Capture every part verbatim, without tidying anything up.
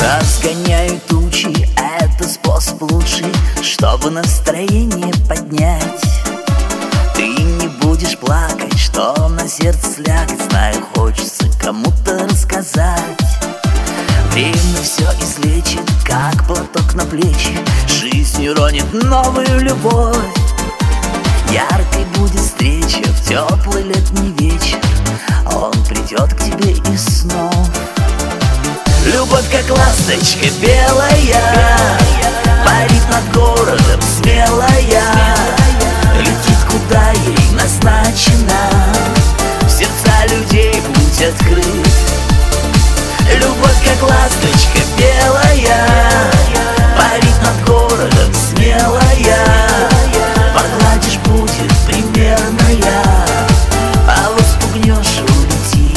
Разгоняю тучи, это способ лучший, чтобы настроение поднять. Ты не будешь плакать, что на сердце слякоть, знаю, хочется кому-то рассказать. Время все излечит, как платок на плечи, жизнь уронит новую любовь. Яркой будет встреча в теплый летний вечер, он придет к тебе из снов. Любовь, как ласточка белая, парит над городом смелая, летит, куда ей назначено, в сердца людей путь открыт. Любовь, как ласточка белая, парит над городом смелая, погладишь, будет примерная, а вот спугнешь, улетит.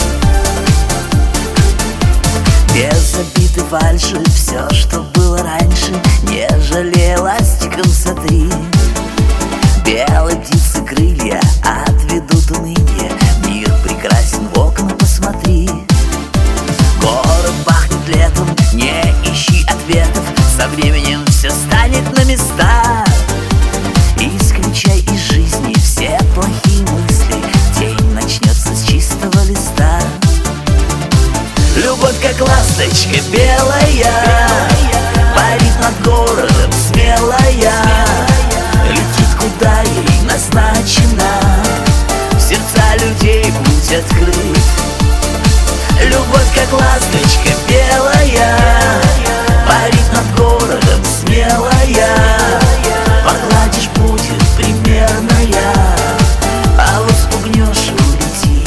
Без обиды фальши, все, что было раньше, не жалей ластиком сотри. Белой птицы крылья отведут уныние, мир прекрасен, в окна посмотри. Город пахнет летом, не ищи ответов, со временем все станет на места. Исключай из жизни все плохие мысли, день начнется с чистого листа. Любовь, как ласточка белая, парит над городом смелая, летит, куда ей назначено, в сердца людей путь открыт. Любовь, как ласточка белая, парит над городом смелая, погладишь, будет примерная, а вот спугнешь, улетит.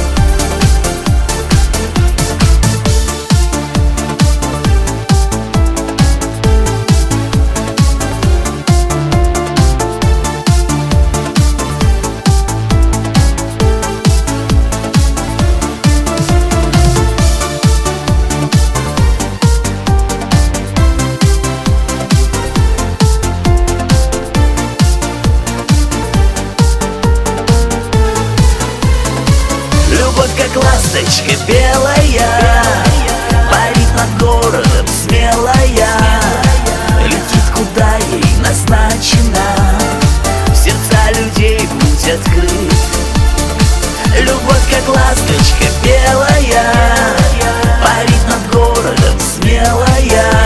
Любовь, как ласточка белая, парит над городом смелая, летит, куда ей назначено, в сердца людей путь открыт. Любовь, как ласточка белая, парит над городом смелая,